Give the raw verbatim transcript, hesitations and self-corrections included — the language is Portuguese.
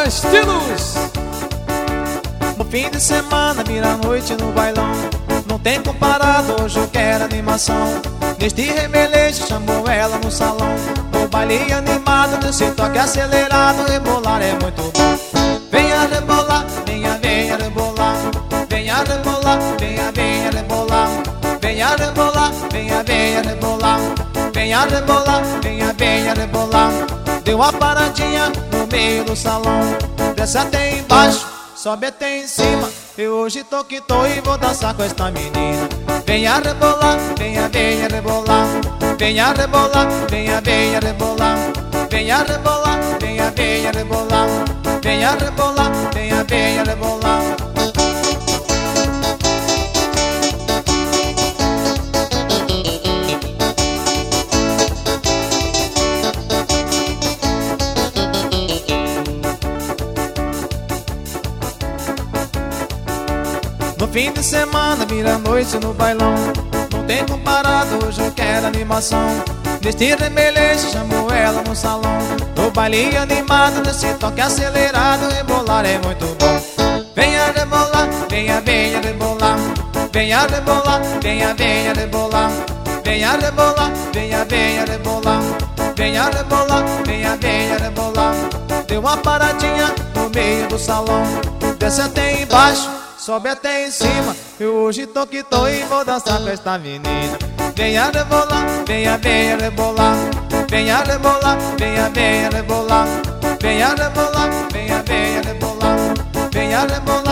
Estilos. No fim de semana, vira a noite no bailão. Não tem comparado, hoje eu quero animação. Neste remeleixo, chamou ela no salão. No baile animado, desse toque acelerado, rebolar é muito bom. Venha rebolar, venha, venha rebolar. Venha rebolar, venha, venha rebolar. Venha rebolar, venha, venha rebolar. Venha rebolar, venha, venha rebolar. Deu uma paradinha no meio do salão. Desce até embaixo, sobe até em cima. Eu hoje tô que tô e vou dançar com esta menina. Venha rebolar, venha, venha rebolar. Venha rebolar, venha, venha rebolar. Venha rebolar, venha, venha rebolar. Venha rebolar, venha, venha rebolar. No fim de semana, vira noite no bailão. Não tem comparado, hoje eu quero animação. Neste remeleixo, chamou ela no salão. No baile animado, nesse toque acelerado, rebolar é muito bom. Venha rebolar, venha, venha rebolar. Venha rebolar, venha, venha rebolar. Venha rebolar, venha, venha rebolar. Venha rebolar, venha, venha rebolar. Deu uma paradinha no meio do salão. Desce até embaixo, sobe até em cima. Eu hoje tô que tô e vou dançar com esta menina. Venha rebolar, venha, venha rebolar. Venha rebolar, venha, venha rebolar. Venha rebolar, venha, venha rebolar. Venha rebolar.